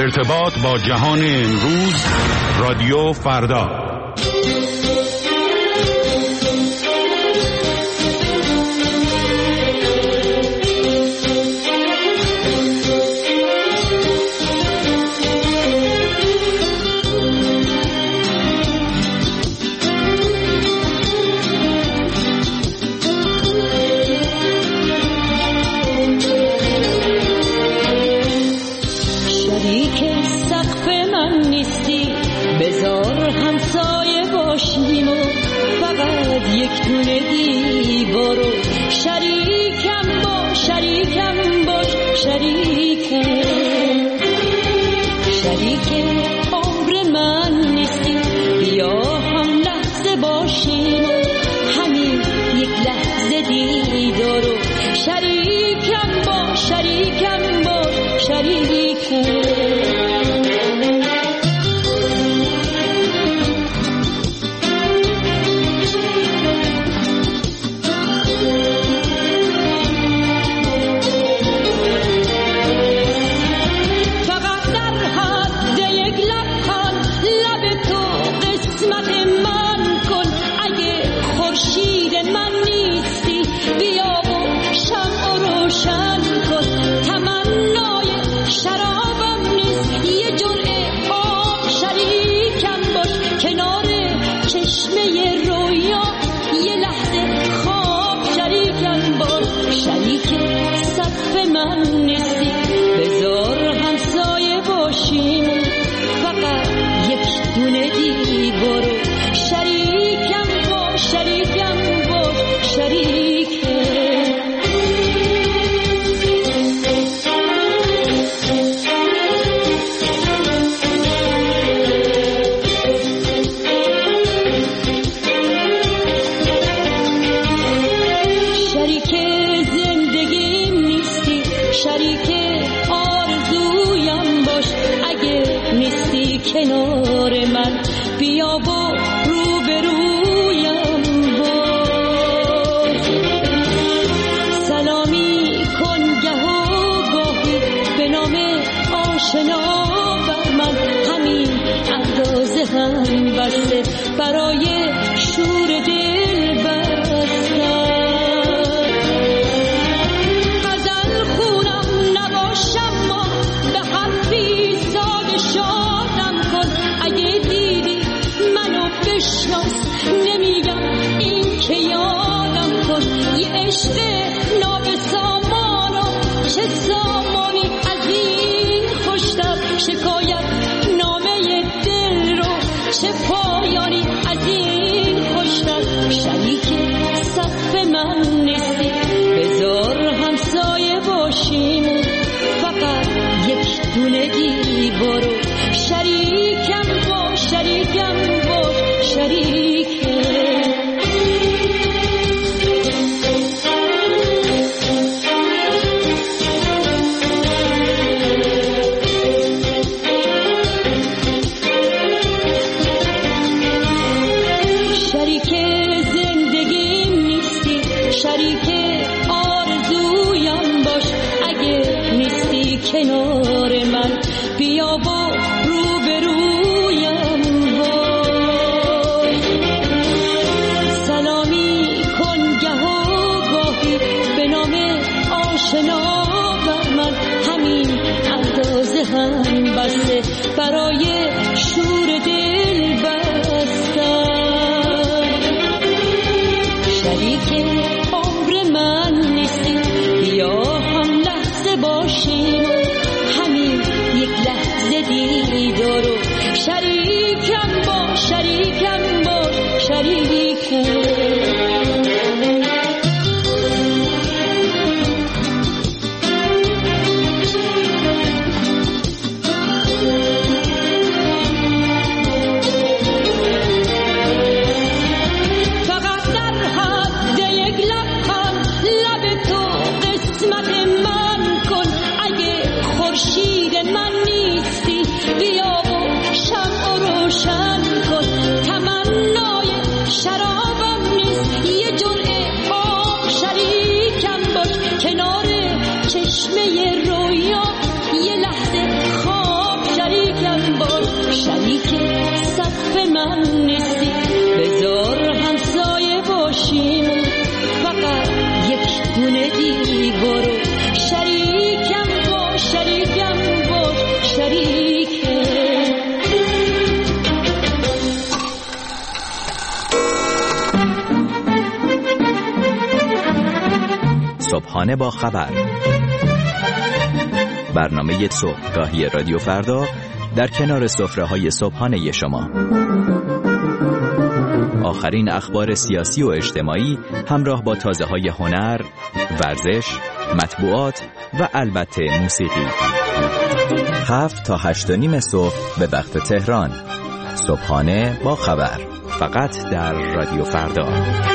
ارتباط با جهان امروز، رادیو فردا. خورشید من نیستی، بیا و شمع صبحانه با خبر، برنامه صبحگاهی رادیو فردا در کنار سفره‌های صبحانه شما. آخرین اخبار سیاسی و اجتماعی همراه با تازه‌های هنر، ورزش، مطبوعات و البته موسیقی. 7 تا 8:30 صبح به وقت تهران. صبحانه با خبر، فقط در رادیو فردا.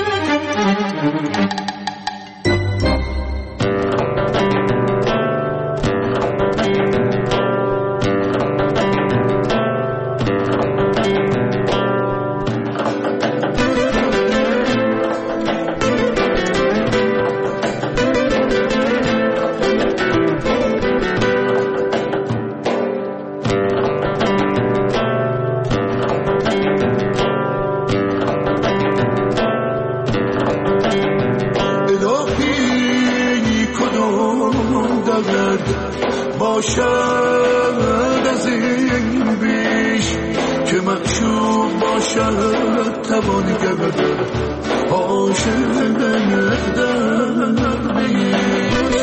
باشد از این بیش که معشوق باشد توانگر عاشق در بیش.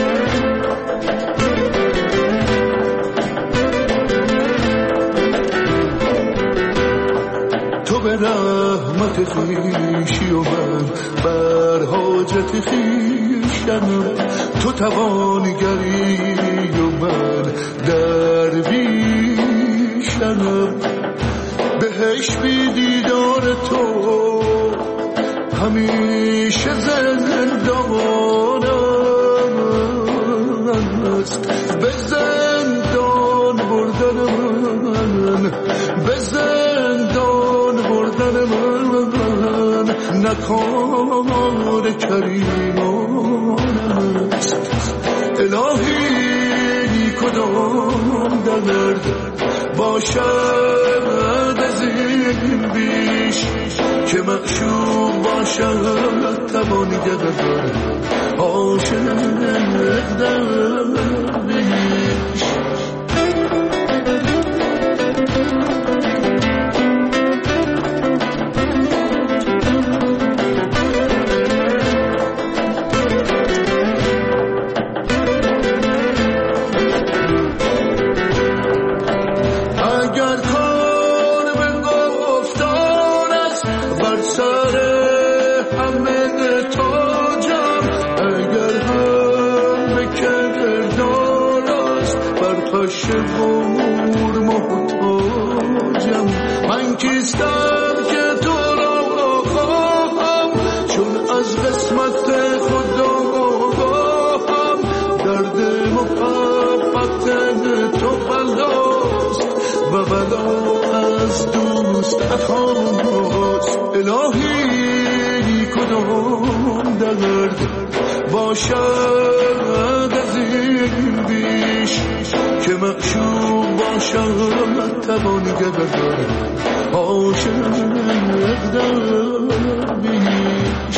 تو به رحمت خویشی و من بر حاجت خویشم، تو توانگری و من درویشم. بهش بی دیدار تو همیشه زندانم است. به زندان بردن من، به زندان بردن من نکار کریمان است. الهی کدام درد باشد از این بیش که معشوق باشد توانگر عاشق در بیش. من کیستم که تو را خواهم، چون از قسمت خدا آگاهم. درد محبت تو بلاست و بلا از دوست خواست. الهی کدام درد باشد از این بیش که معشوق باشد توانگر عاشق در بیش.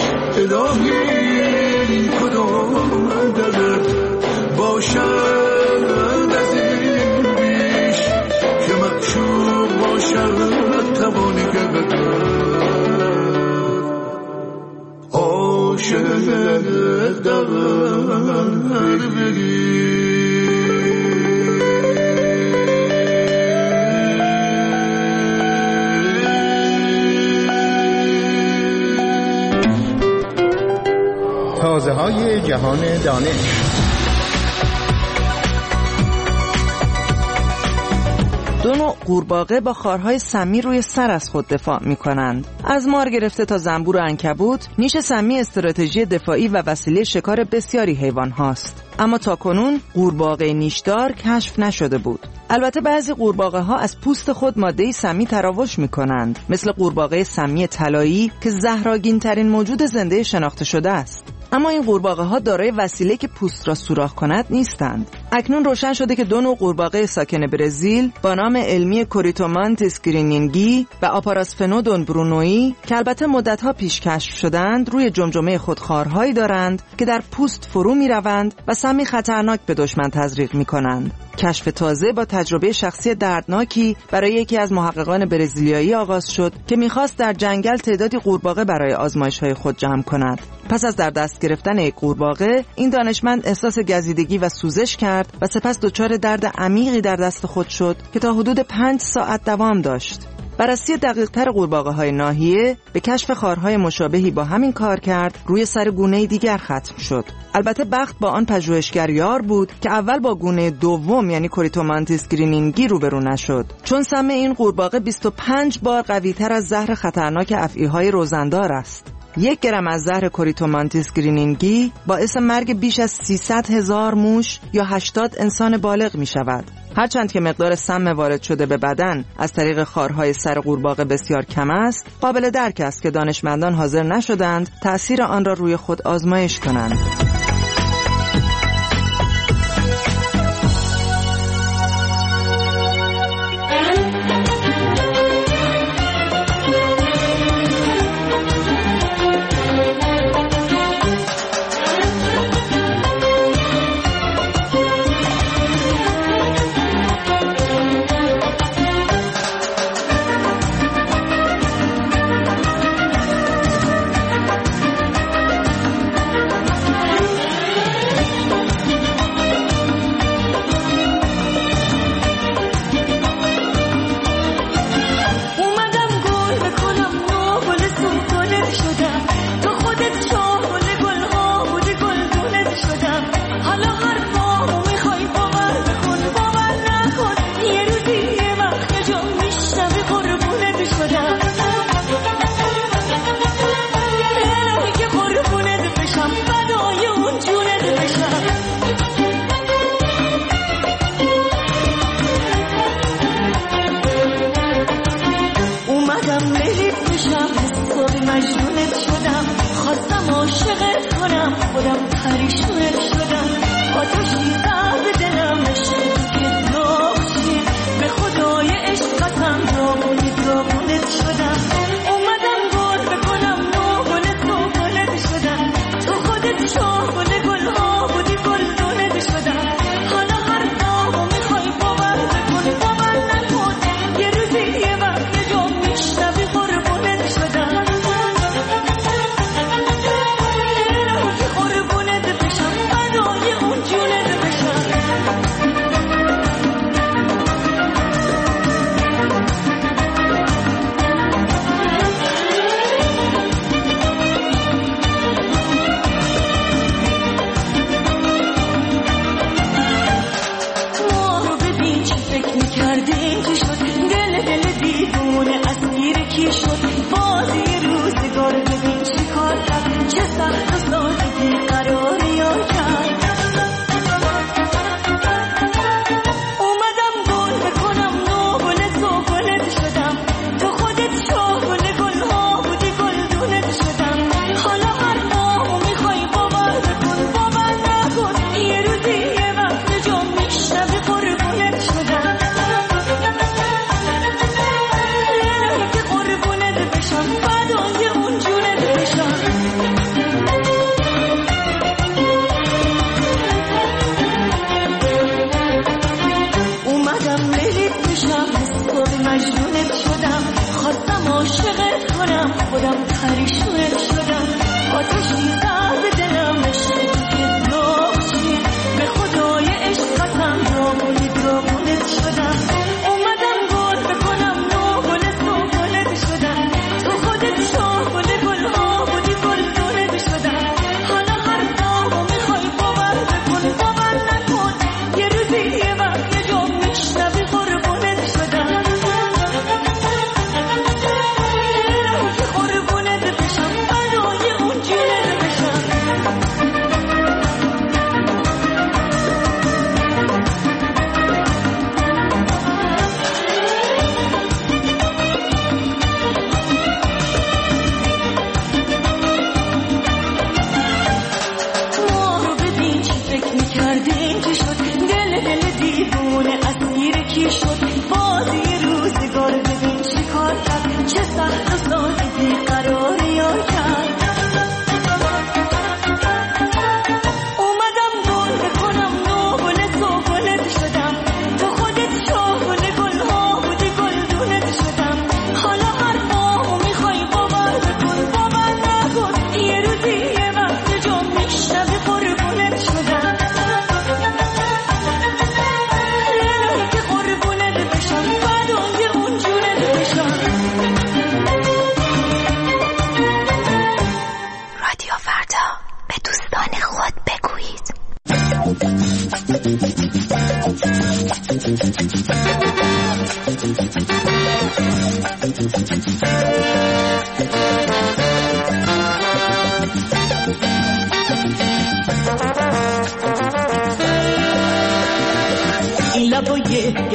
الهی کدام درد باشد از این بیش که معشوق باشد توانگر عاشق در بیش. تازه‌های جهان دانش. دو نوع قورباغه با خارهای سمی روی سر از خود دفاع می‌کنند. از مار گرفته تا زنبور و عنکبوت، نیش سمی استراتژی دفاعی و وسیله شکار بسیاری حیوان هاست. اما تاکنون قورباغه نیشدار کشف نشده بود. البته بعضی قورباغه‌ها از پوست خود ماده سمی تراوش می‌کنند، مثل قورباغه سمی طلایی که زهرآگین‌ترین موجود زنده شناخته شده است. اما این قورباغه‌ها دارای وسیله که پوست را سوراخ کند نیستند. اکنون روشن شده که دو نوع قورباغه ساکن برزیل با نام علمی کوریتومانتیس گرینینگی و آپاراسفنودون برونویی که البته مدت‌ها پیش کشف شدند، روی جمجمه خود خارهایی دارند که در پوست فرو می‌روند و سمی خطرناک به دشمن تزریق می‌کنند. کشف تازه با تجربه شخصی دردناکی برای یکی از محققان برزیلیایی آغاز شد که می‌خواست در جنگل تعدادی قورباغه برای آزمایش‌های خود جمع کند. پس از در دست گرفتن یک قورباغه، این دانشمند احساس گزیدگی و سوزش کرد و سپس دچار درد عمیقی در دست خود شد که تا حدود 5 ساعت دوام داشت. بررسی دقیق‌تر قورباغه‌های ناحیه به کشف خارهای مشابهی با همین کار کرد روی سر گونه دیگر ختم شد. البته بخت با آن پژوهشگر یار بود که اول با گونه دوم یعنی کوریتومانتیس گرینینگی روبرو نشد، چون سم این قورباغه 25 بار قوی‌تر از زهر خطرناک افعی‌های روزندار است. 1 گرم از زهر کوریتومانتیس گرینینگی باعث مرگ بیش از 300,000 موش یا 80 انسان بالغ می شود. هرچند که مقدار سم وارد شده به بدن از طریق خارهای سر قورباغه بسیار کم است، قابل درک است که دانشمندان حاضر نشدند تأثیر آن را روی خود آزمایش کنند.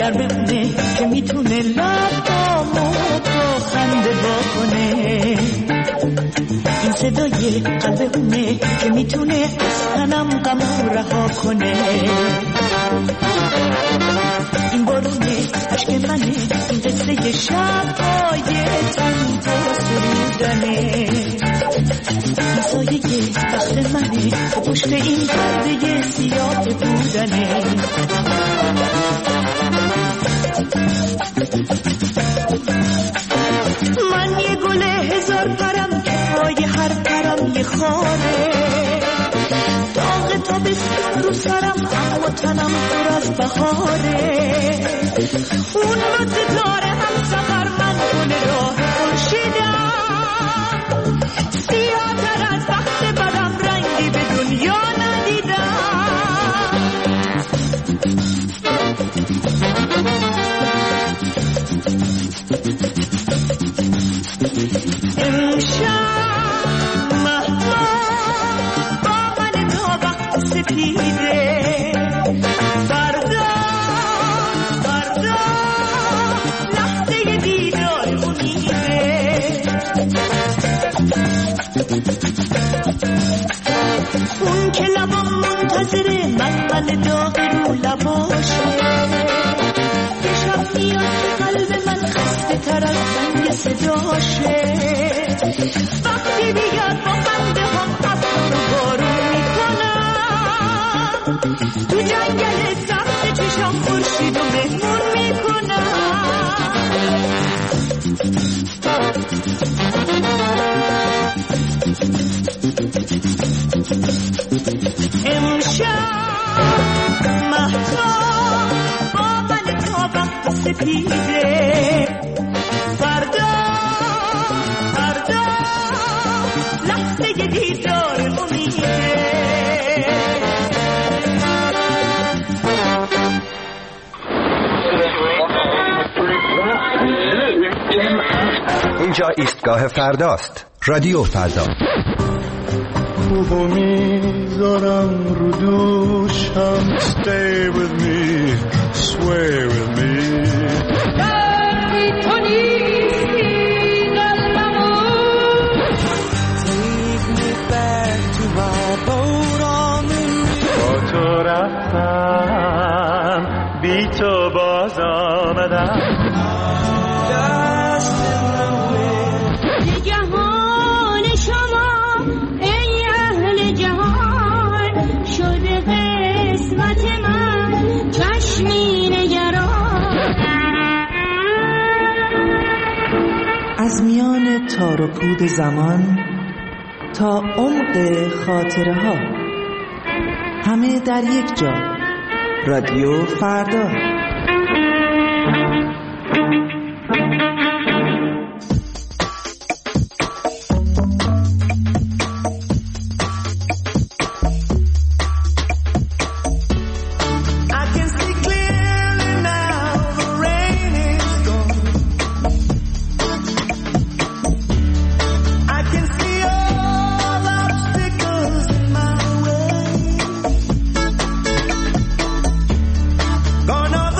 گرمه که میتونه لبامو با خنده بکنه. این صدای قلب اونه که میتونه از تنم غمو رها کنه. این بارونه عشق منه، این قصه شب‌های تنها سرودنه. این سایه بخت منه، پشت این پرده سیاه بودنه. من یه گل هزار پرم که پای هر پرم یه خاره. داغ تابستون رو سرم اما تنم پر از بهاره. اون با ستاره هم سفر من گل راه خورشیدم. سیاه‌تر از وقت بدم رنگی به دنیا ندیدم. امشب مهمان با من تا وقت سپیده. فردا لحظه دیدار امیده. اون که لبام منتظره من داغ رو لباشه. یه شب میاد که قلب من خسته تر از زنگ صداشه. وقتی بیاد با خنده هم ابر رو بارون میکنم. تو جنگل سبز چشم خورشید و مهمون میکنم. امشب مهتاب با من تا وقت سپیده. فردا لحظه دیدار امیده. اینجا ایستگاه فرداست. رادیو فردا. خوبو میذارم رو دوشم. Stay with me, sway with me. تو نیستی قلبمو. Take me back to my boat on the river. با تو رفتم بی تو باز آمدم. از میان تار و پود زمان تا عمق خاطره ها، همه در یک جا. رادیو فردا. Gonna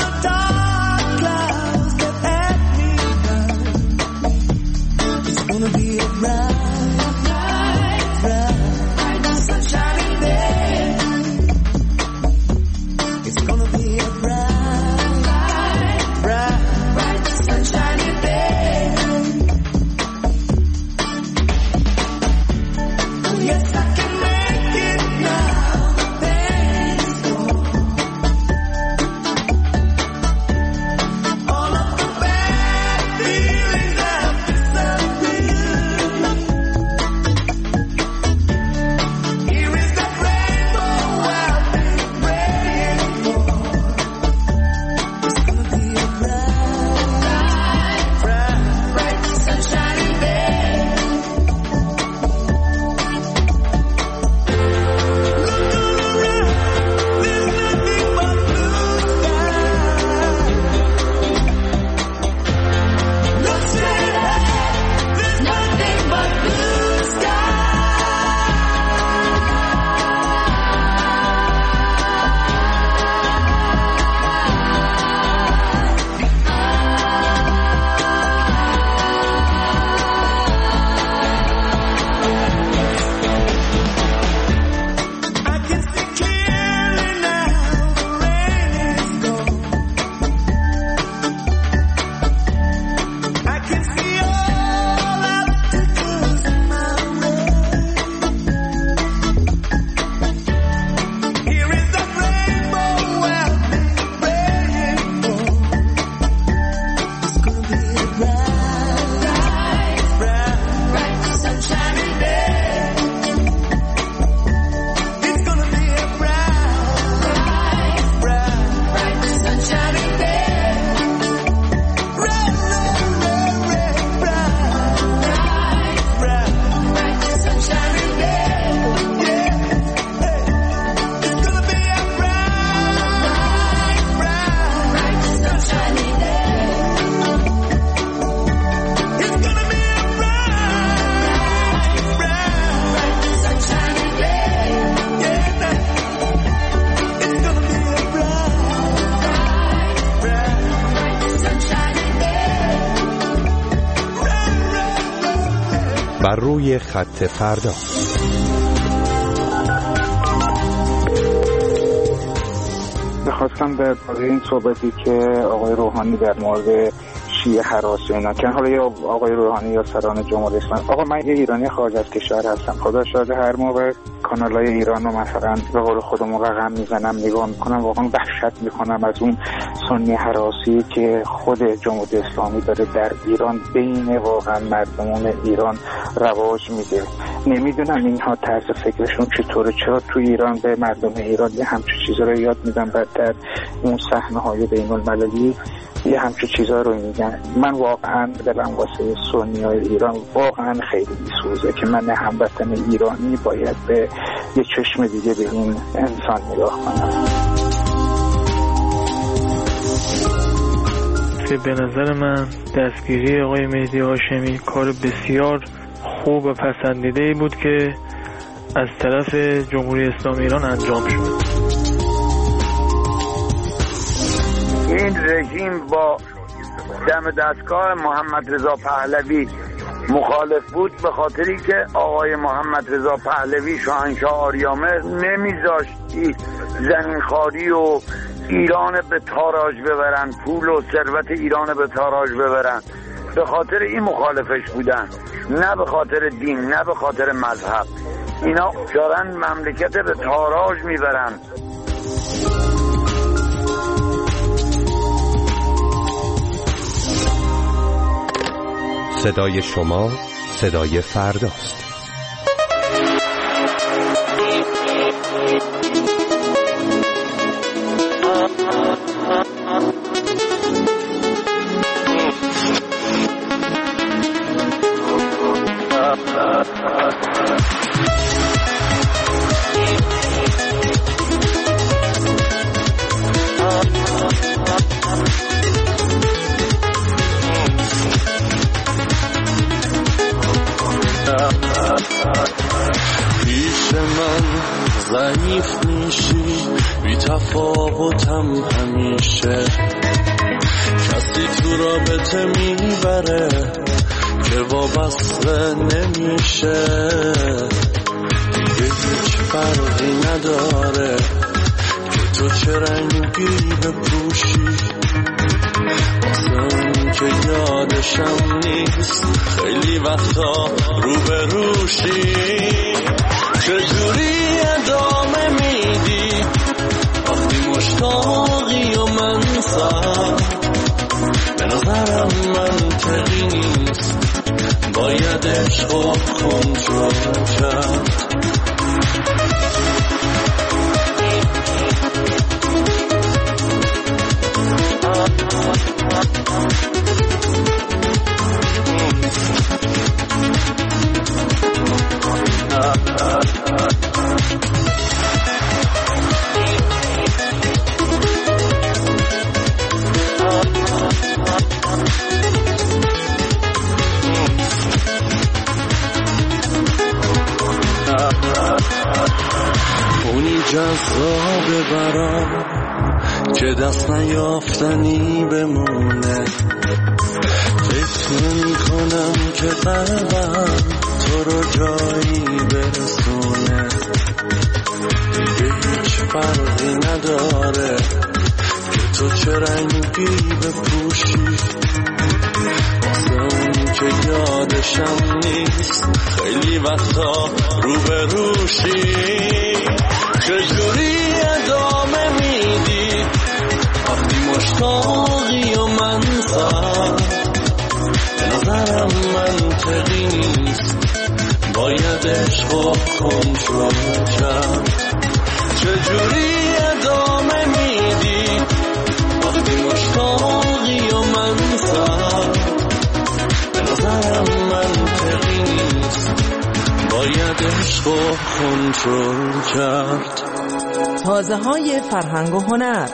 بر روی خط فردا. میخواستم در این صحبتی که آقای روحانی در مورد شیعه هراس و اینا که حالا یا آقای روحانی یا سران جمهوری اسلامی، آقا من یه ایرانی خارج از کشور هستم، خدا شاهد هر موقع کانالای ایران رو مثلا به قول خودمون رقم میزنم نگاه میکنم واقعا وحشت میکنم از اون سنی هراسی که خود جمهوری اسلامی داره در ایران بین واقعا مردمان ایران رواج میده. نمیدونم اینها طرز فکرشون چطوره، چرا تو ایران به مردم ایران یه همچین چیزا رو یاد میدن، بعد در اون صحنه‌های بین‌المللی یه همچین چیزا رو میگن. من واقعا دلم واسه سنیای ایران واقعا خیلی میسوزه که من هموطن ایرانی باید به یه چشم دیگه به این انسان نگاه کنم. به نظر من دستگیری آقای مهدی هاشمی کار بسیار خوب و پسندیده‌ای بود که از طرف جمهوری اسلامی ایران انجام شد. این رژیم با دم دستگاه محمد رضا پهلوی مخالف بود به خاطری که آقای محمد رضا پهلوی شاهنشاه آریامر نمیذاشت زمینخواری و ایران به تاراج ببرن، پول و ثروت ایران به تاراج ببرن. به خاطر این مخالفش بودن، نه به خاطر دین، نه به خاطر مذهب. اینا دارن مملکت به تاراج میبرن. صدای شما صدای فرداست. پیش من ضعیف میشی، بی تفاوتم همیشه، کسی تو رابطه میبره که وابسته نمیشه، دیگه هیچ فرقی نداره که تو چه رنگی بپوشی، واسه اون که یادشم نیست خیلی وقتا روبروشی. چجوری ادامه میدی وقتی مشتاقی و من سر؟ به نظرم منطقی نیست، باید عشق و کنترل کرد. اونی جذابه برام که دست نیافتنی بمونه، فکر نمی کنم که قلبم تو رو جایی برسونه، دیگه هیچ فرقی نداره که تو چه رنگی بپوشی، واسه اون که یادشم نیست خیلی وقتا روبروشی. چجوری ادامه میدی وقتی مشتاقی و من سر؟ به نظرم منطقی نیست، باید عشق و کنترل کرد. چجوری ادامه میدی وقتی مشتاقی و من سر؟ به نظرم منطقی نیست، باید عشق و کنترل کرد. تازه های فرهنگ و هنر.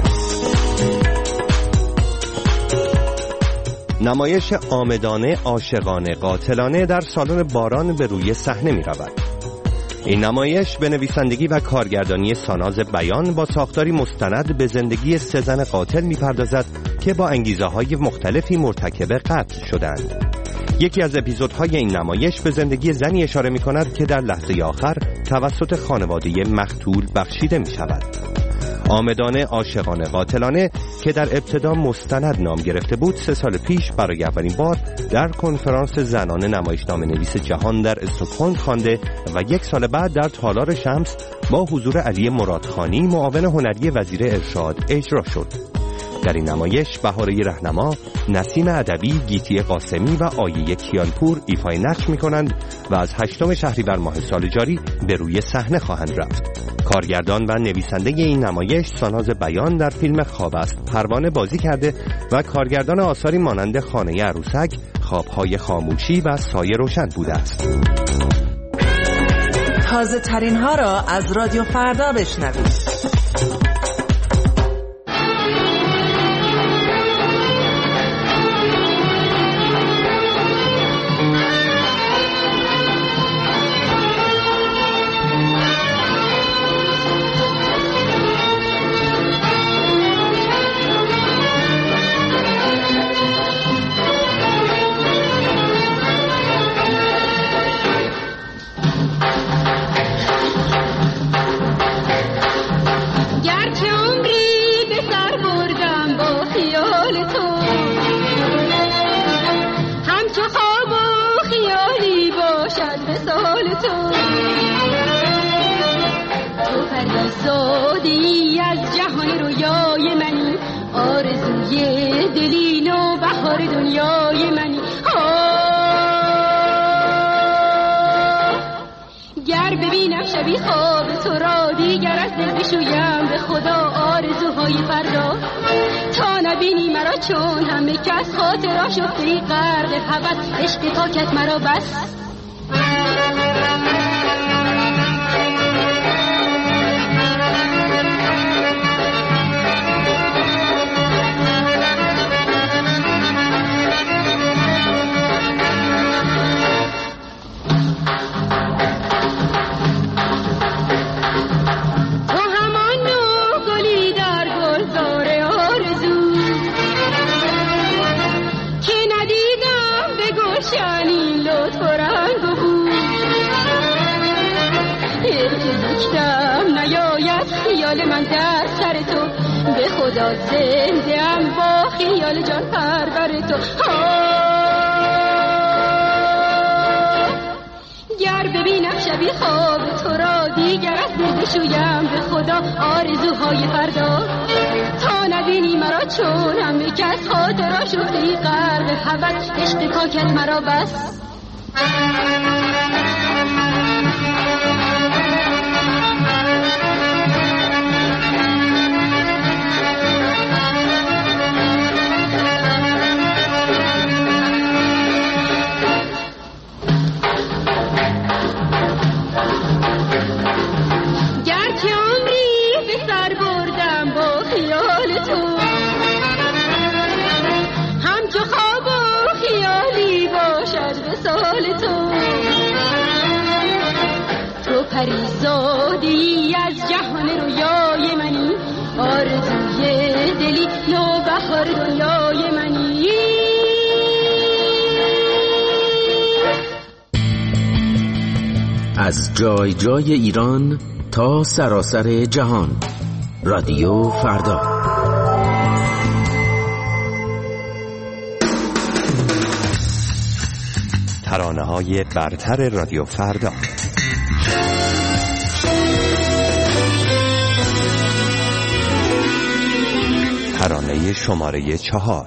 نمایش عامدانه عاشقانه قاتلانه در سالن باران به روی صحنه می رود. این نمایش به نویسندگی و کارگردانی ساناز بیان با ساختاری مستند به زندگی سه زن قاتل می پردازد که با انگیزه های مختلفی مرتکب قتل شدند. یکی از اپیزودهای این نمایش به زندگی زنی اشاره می‌کند که در لحظه آخر توسط خانواده مقتول بخشیده می‌شود. آمدانه عاشقانه قاتلانه که در ابتدا مستند نام گرفته بود 3 سال پیش برای اولین بار در کنفرانس زنان نمایشنامه نویس جهان در استکهلم خوانده و 1 سال بعد در تالار شمس با حضور علی مرادخانی معاون هنری وزیر ارشاد اجرا شد. در این نمایش بهاره رهنما، نسیم ادبی، گیتی قاسمی و آیه کیانپور ایفای نقش می‌کنند و از 8 شهریور ماه سال جاری به روی صحنه خواهند رفت. کارگردان و نویسنده این نمایش ساناز بیان در فیلم خواب است پروانه بازی کرده و کارگردان آثاری مانند خانه عروسک، خوابهای خاموشی و سایه روشن بوده است. تازه ترین ها را از رادیو فردا بشنوید. چون همه کس خاطرها شفته غرق هوس عشق پاکت مرا بس من در سر تو به خدا زنده ام با خیال جان پرور تو گر ببینم شبی خواب تو را دیگر از دل بشویم به خدا آرزوهای فردا تا نبینی مرا چون همه کس خاطرها شفته غرق هوس عشق پاکت مرا بس پریزادی از جهان رویای منی آرزوی دلی نوبهار دنیای منی از جای جای ایران تا سراسر جهان رادیو فردا ترانه‌های برتر رادیو فردا ترانه شماره 4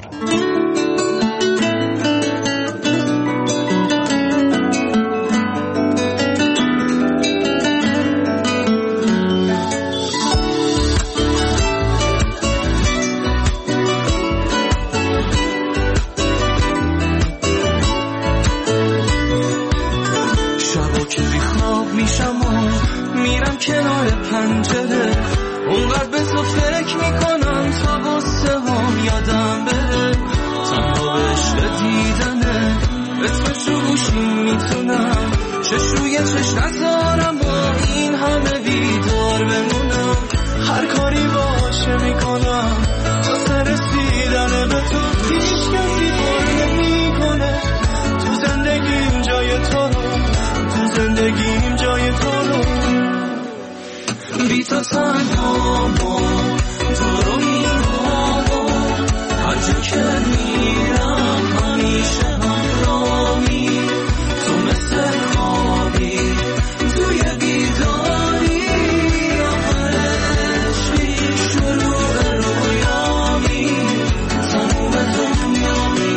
شبا که بیخواب میشم و میرم کنار پنجره اونقدر به تو فکر میکنم تا غصه هم یادم بره تنها عشق دیدنه اسمشو گوشیم میتونم چشوی چش نذارم با این همه بیدار بمونم هر کاری باشه میکنم تا سر رسیدن به تو هیچ کسی بار نمیکنه تو تنها تو رو میخوام هر جا که میرم همیشه همراهی تو مثل خوابی توی بیداری آخر عشقی شروع رویامی تموم دنیامی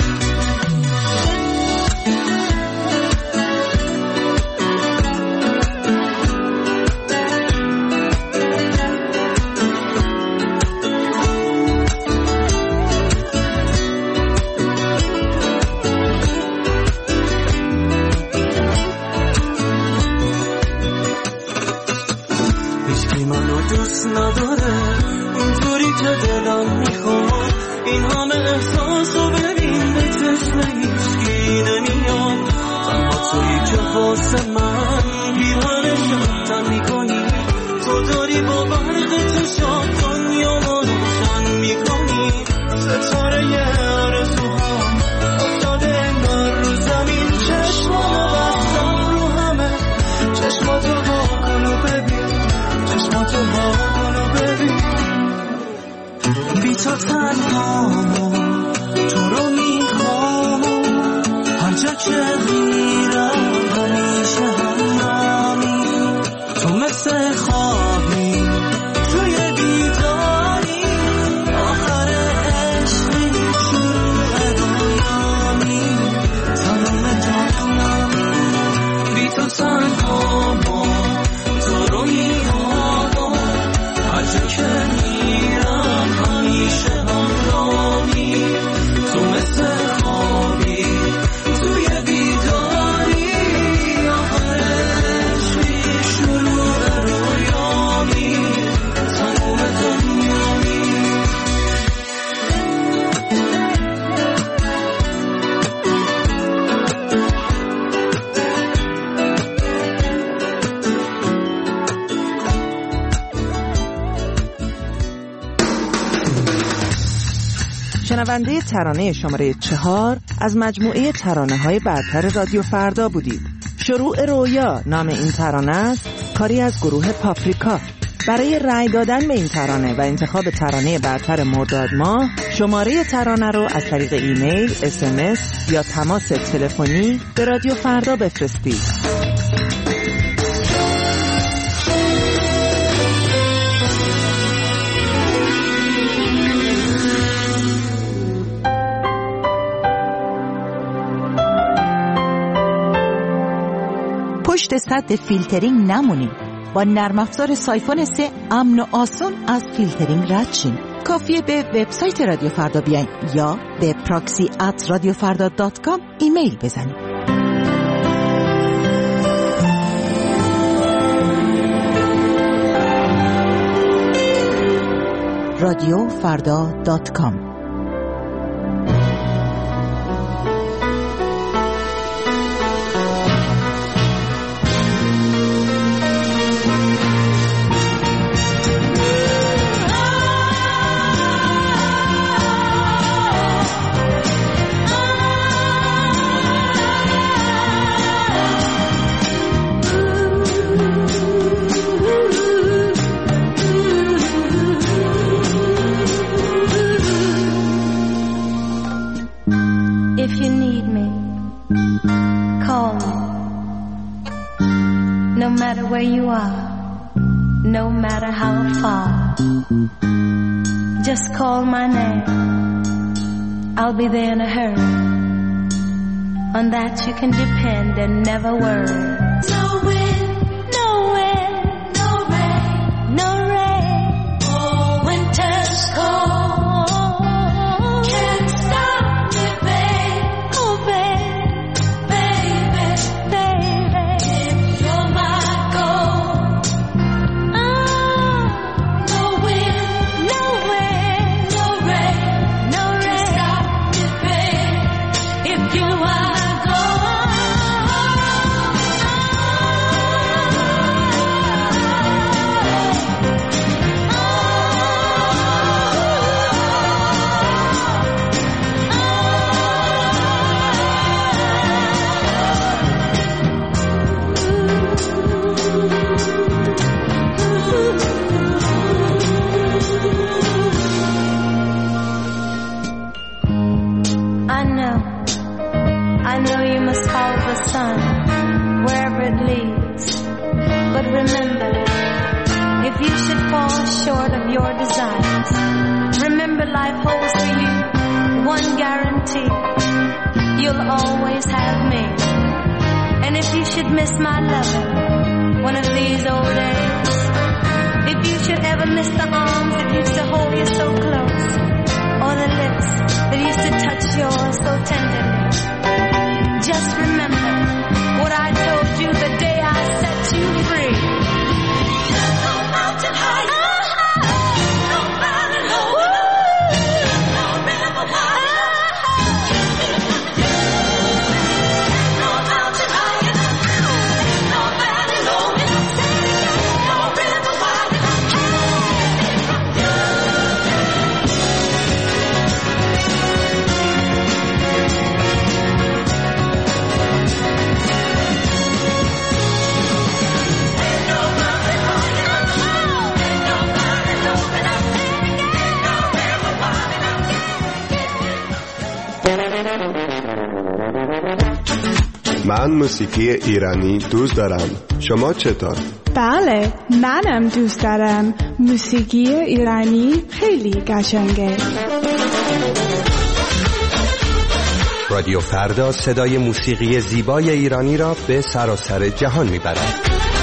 نداره اونطوری که دلم میخواد این همه احساس رو ببین به چشم هیچکی نمیاد تنها تویی که واسه من بیرانه شدن میکنی تو داری با برق چشات دنیا رو روشن میکنی ستاره یه آرزوهام افتاده انگار رو زمین چشمامو بستم رو همه چشماتو ها کنو ببین چشماتو ها بی تو تنها تو رو میخوام هر جا که میرم همیشه همراهی تو مثل خوابی توی بیداری آخر عشقی شروع دنیامی تمام دنیامی بی تو تنها تو رو میخوام هر جا که میرم همیشه همراهی تو مثل خوابی توی بیداری آخر عشقی شروع رویامی تموم دنیامی شنونده ترانه شماره 4 از مجموعه ترانه‌های برتر رادیو فردا بودید. شروع رویا نام این ترانه است، کاری از گروه پاپریکا. برای رأی دادن به این ترانه و انتخاب ترانه برتر مرداد ماه شماره ترانه رو از طریق ایمیل، SMS یا تماس تلفنی به رادیو فردا بفرستید. پشت سد فیلترینگ نمونید. با نرم افزار سایفون 3 امن و آسون از فیلترینگ رد شین. کافیه به وبسایت رادیو فردا بیاین یا به proxy@radiofarda.com ایمیل بزنید. radiofarda.com where you are, no matter how far. Just call my name, I'll be there in a hurry. On that you can depend and never worry. No wind, no wind, no rain, no rain. Oh, winter's cold, can't stop me, babe. Oh, babe, baby, baby. If you're my gold. Oh, no wind, no wind, no rain, no rain. Can't stop me, babe. If you are I know you must follow the sun wherever it leads. But remember, if you should fall short of your desires, remember life holds for you one guarantee. You'll always have me. And if you should miss my loving one of these old days, if you should ever miss the arms that used to hold you so close, or the lips that used to touch yours so tenderly, just remember what I told you the day I set you free. No mountain high, no valley low, no river wide, no mountain high, no valley low, no river wide. من موسیقی ایرانی دوست دارم. شما چطور؟ بله، منم دوست دارم. موسیقی ایرانی خیلی قشنگه. رادیو فردا صدای موسیقی زیبای ایرانی را به سراسر جهان میبرد.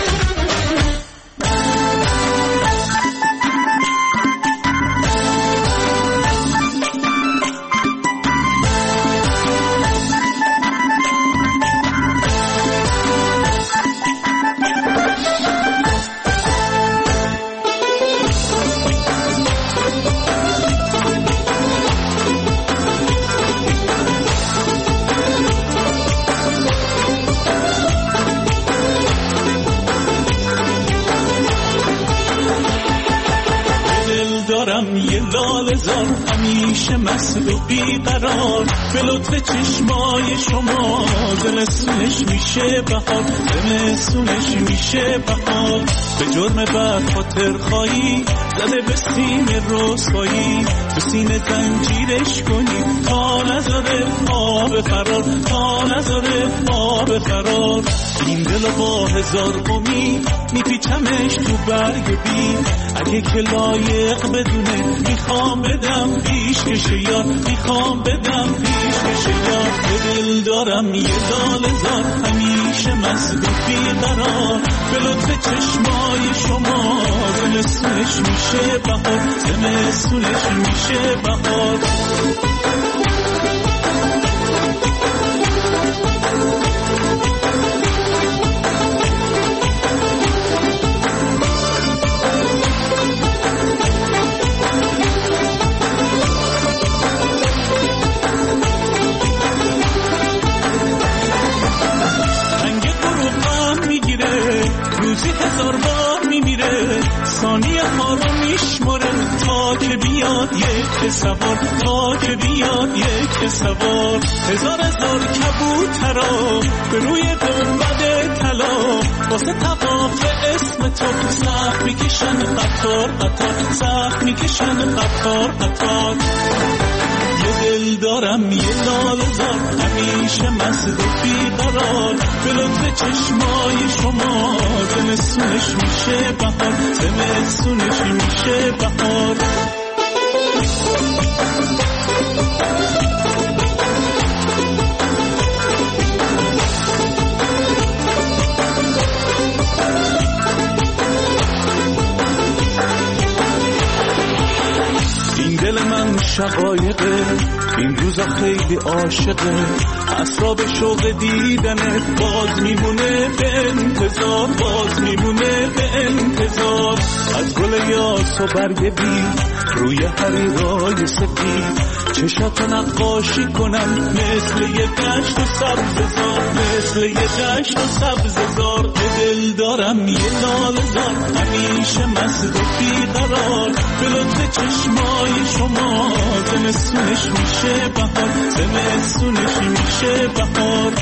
همیشه مست و بیقرار به لطف چشمای شما زمستونش میشه بهار، زمستونش میشه بهار. به جرم بد خاطر خواهی زده به سینه رسوایی، به سینه زنجیرش کنی تا نذاره پا به فرار، تا نذاره پا به فرار. این دل با هزار امید میپیچمش تو برگ بید، اگه که لایق بدونه میخوام بدم پیش کشه یار، میخوام بدم پیش کشه یار. به دل دارم یه دال زار همیشه مست و بیقرار، به لطف چشمای شما زمستونش میشه بهار، زمستونش میشه بهار. روزی هزار بار میمیره، ثانیه ها رو میشمره تا که بیاد یک سوار، تا که بیاد یک سوار. هزار هزار کبوترا به روی گنبد طلا واسه طواف اسم تو سخت میکشن قطار قطار، سخت میکشن قطار قطار. یه دل دارم یه لاله‌زار همیشه مست و بیقرار، به لطف چشمای شما زمستونش میشه بهار، زمستونش میشه بهار. این دل من شقایقه، این روزا خیلی عاشقه، اسراب شوق دیدنت باز میمونه به انتظار، باز میمونه به انتظار. از گل یاس و برگ بی روی حریرای سفید چشاتو نقاشی کنم مثل یه دشت و سبززار، مثل یه دشت و سبززار. به دل دارم یه لاله‌زار همیشه مست و بیقرار، به لطف چشمای شما زمستونش میشه بهار، زمستونش میشه بهار.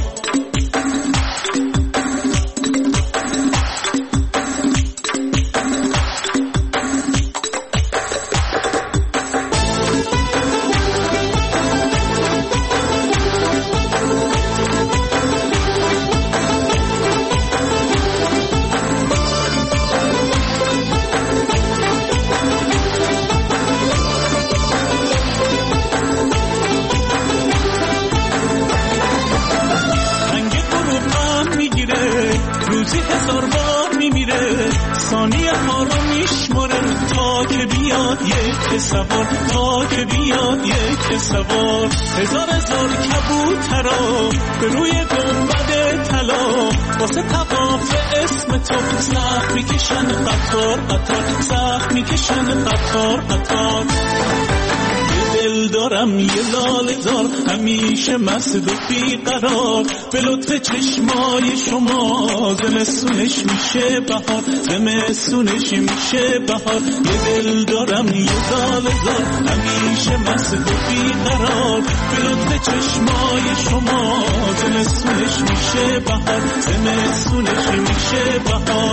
یک سوار تا که بیاد یک سوار. هزار کبوترا به روی گنبد طلا واسه طواف اسم تو سخت میکشن قطار قطار، سخت میکشن قطار قطار. یه دل دارم یه لاله زار همیشه مست و بیقرار، به لطف چشمای شما زمستونش میشه بهار، زمستونش میشه بهار. یه دل دارم یه لاله زار همیشه مست و بیقرار، به لطف چشمای شما زمستونش میشه بهار، زمستونش میشه بهار.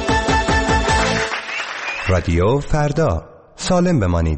رادیو فردا، سالم بمانید.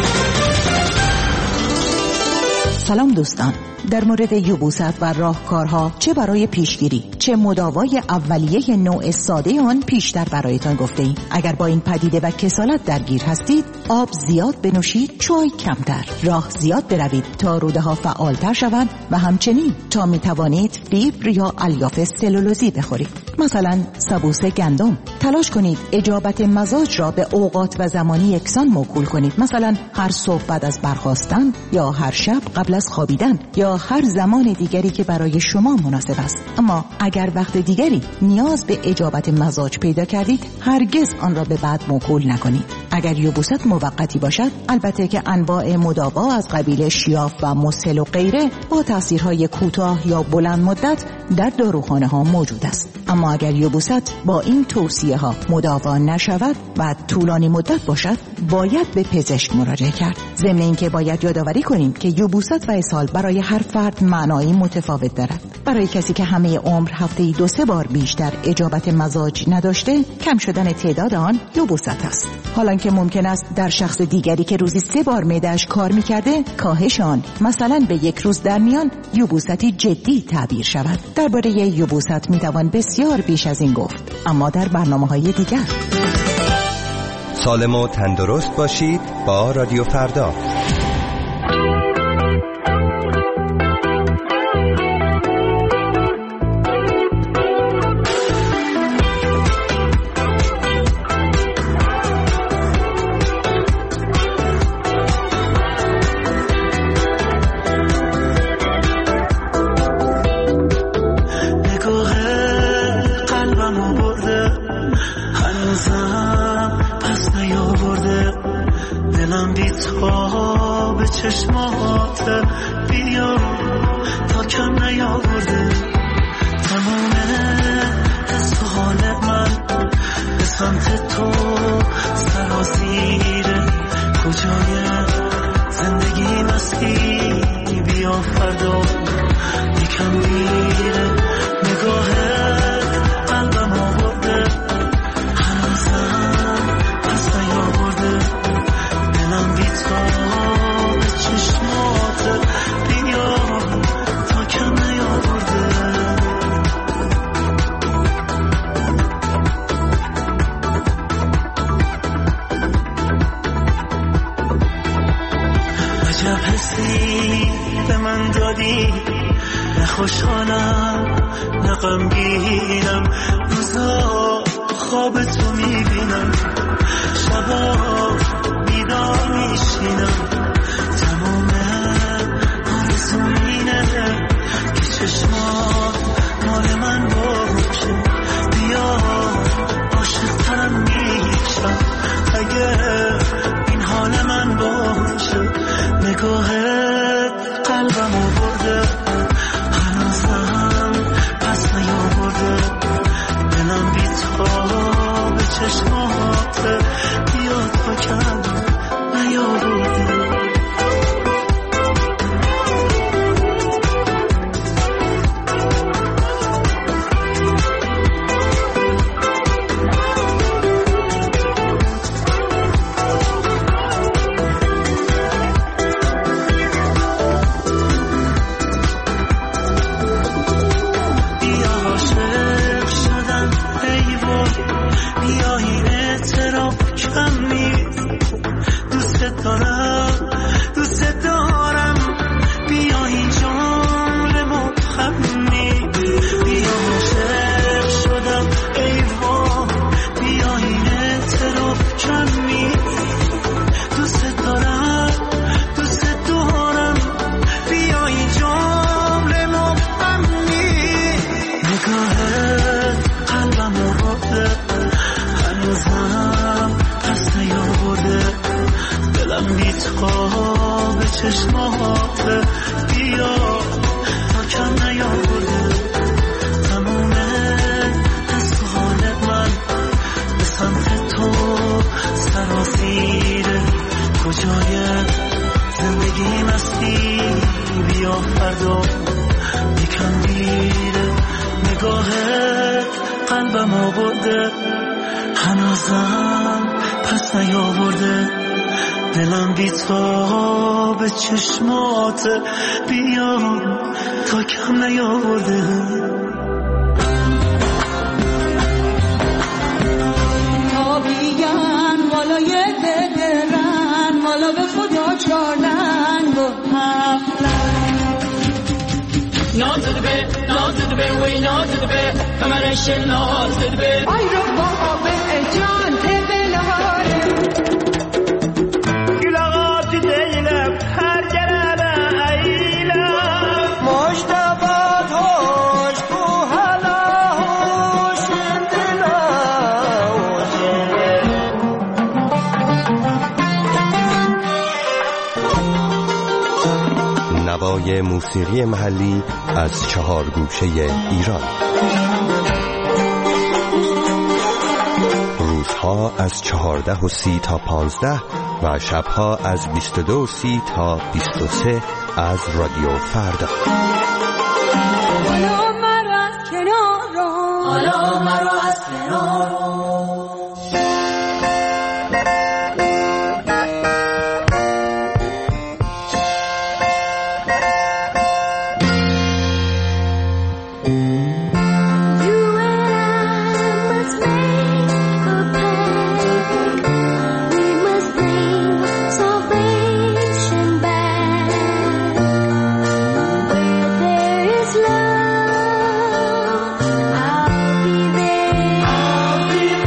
سلام دوستان، در مورد یبوست و راهکارها چه برای پیشگیری چه مداوای اولیه نوع ساده آن پیشتر برایتان گفته ایم. اگر با این پدیده و کسالت درگیر هستید، آب زیاد بنوشید، چای کمتر، راه زیاد بروید تا روده ها فعالتر شوند و همچنین تا می توانید فیبر یا الیاف سلولوزی بخورید، مثلا سبوس گندم. تلاش کنید اجابت مزاج را به اوقات و زمانی یکسان موکول کنید، مثلا هر صبح بعد از برخاستن یا هر شب قبل از خوابیدن یا هر زمان دیگری که برای شما مناسب است. اما اگر وقت دیگری نیاز به اجابت مزاج پیدا کردید، هرگز آن را به بعد موکول نکنید. اگر یبوست موقتی باشد، البته که انواع مداوا از قبیل شیاف و مسهل و غیره با تاثیرهای کوتاه یا بلند مدت در داروخانه ها موجود است. اما اگر یبوست با این توصیه ها مداوا نشود و طولانی مدت باشد، باید به پزشک مراجعه کرد. ضمن اینکه باید یادآوری کنیم که یبوست و اسهال برای هر فرد معنایی متفاوت دارد. برای کسی که همه عمر هفته‌ای 2-3 بار بیشتر اجابت مزاج نداشته، کم شدن تعداد آن یبوست است. حالا که ممکن است در شخص دیگری که روزی 3 بار معده‌اش کار می‌کرده، کاهش آن مثلا به 1 روز در میان یبوستی جدی تعبیر شود. درباره یبوست می‌توان بسیار بیش از این گفت، اما در برنامه‌های دیگر. سالم و تندرست باشید با رادیو فردا. چشمات بیا تا کم نیاورده تمام حس و حال من به سمت تو سراسیره. کجای زندگی مستی بیا فردا یکم میره. نگاهت قلبم آورده هنوزم پس نیاورده دلم بی تو چشمات بیا تا کم نیاورده. عجب حسی به من دادی، نه خوشحالم نه غمگینم، روزا خواب تو میبینم، شبا بیدار میشینم. که چشمات مال من باشه، بیا عاشق ترم میشم اگه این حال من باشه. نگاهت قلبم آورده هنوزم پس نیاورده دلم بی تو به چشمات بیا تا کم نیاورده. چشمات بیا تا کم نیاورده تموم حس و حال من به سمت تو سراسیره کجای زندگی مستی بیا فردا یکم دیره نگاهت قلبم آورده هنوزم پس نیاورده دلم بی تو به چشمات بیا تا کم نیاورده تا بیگن والای دلرن والا به خدا چارنگ و نازد به وی نازد به کمرش نازد به آی رو با به جان دلهاره گلغات دیلم هر گرانه ایلم مشتبات هوش کو حالا هوش نوای موسیقی محلی از 4 گوشه ایران. روزها از 14:30 تا 15 و شبها از 22:30 تا 23 از رادیو فردا. حالا مرا از کنار رو حالا مرا از کنار رو I'll be there.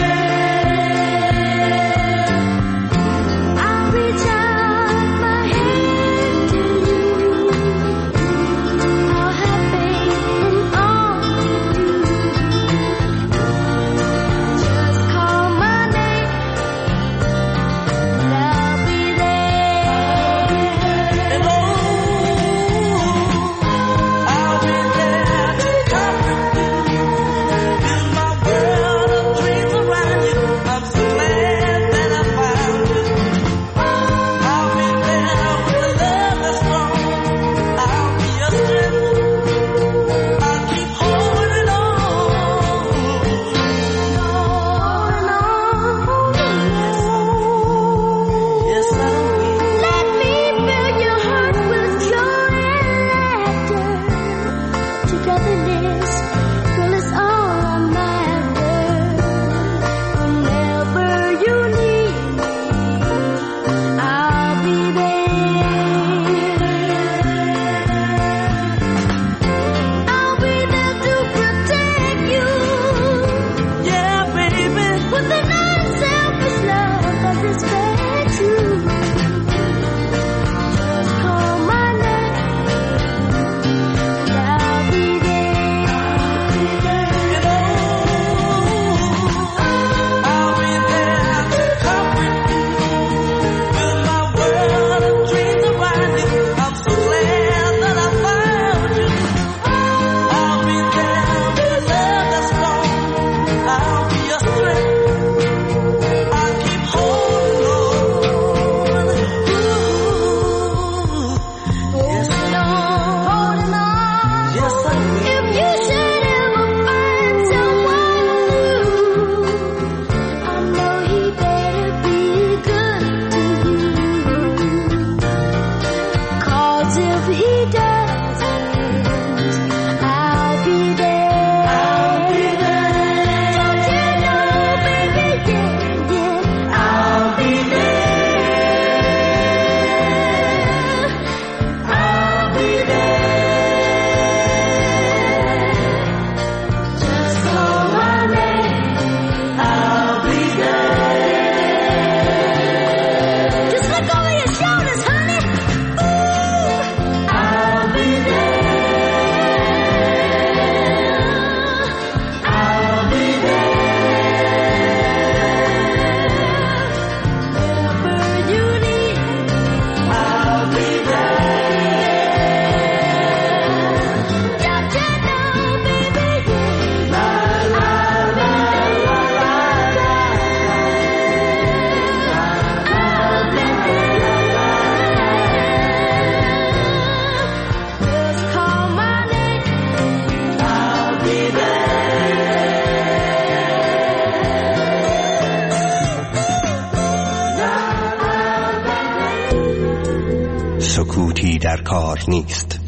کار نیست.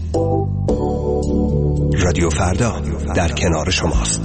رادیو فردا در کنار شماست.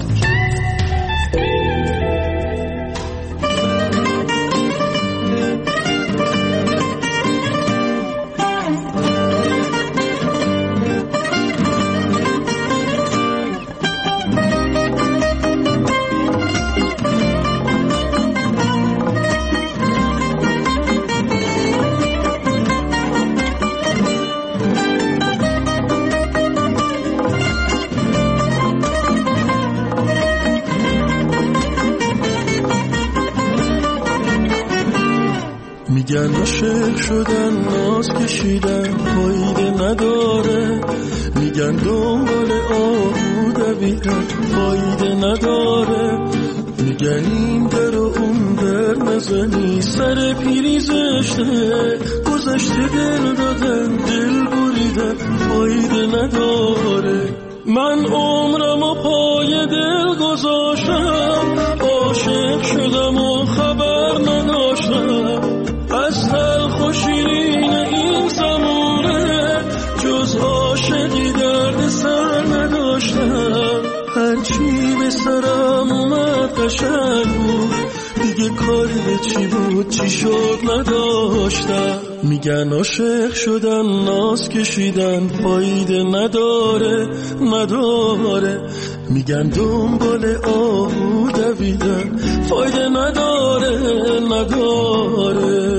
میگن عاشق شدن ناز کشیدن فایده نداره، میگن دنبال آهو دویدن فایده نداره، میگن این در و اون در نزنی سر پیری زشته، گذشته دل دادن دل بریدن فایده نداره. من عمرم و پای دل گذاشتم، عاشق شدم و خبر نداشتم از تلخ و شیرین این زمونه، جز عاشقی درد سر نداشتم. هرچی به سرم اومد قشنگ بود، دیگه کاری به چی بود چی شد نداشتم. میگن عاشق شدن ناز کشیدن فایده نداره نداره، میگن دنبال آهو دویدن فایده نداره نداره.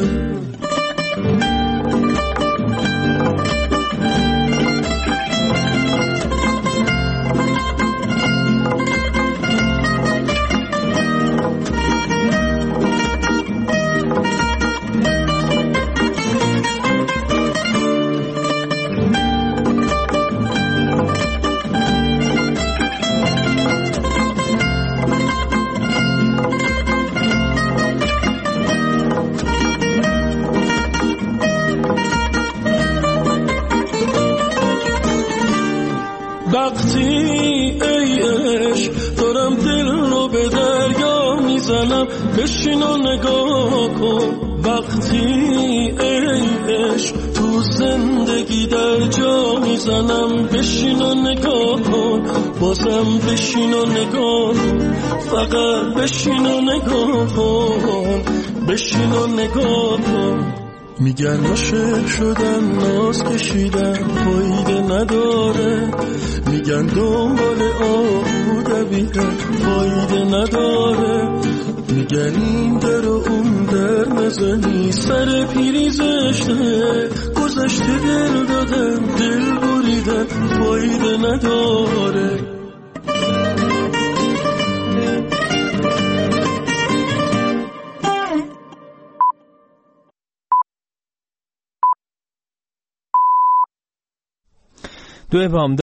وقتی ای عشق دارم دل رو به دریا میزنم، بشین و نگاه کن. وقتی ای عشق تو زندگی در جا میزنم، بشین و نگاه کن. بازم بشین و نگاه کن، فقط بشین و نگاه کن، بشین و نگاه کن. میگن عاشق شدن ناز کشیدن فایده نداره، میگن دنبال آهو دویدن فایده نداره، میگن این در و اون در نزنی سر پیری زشته، گذشته دل دادن دل بریدن فایده نداره. دو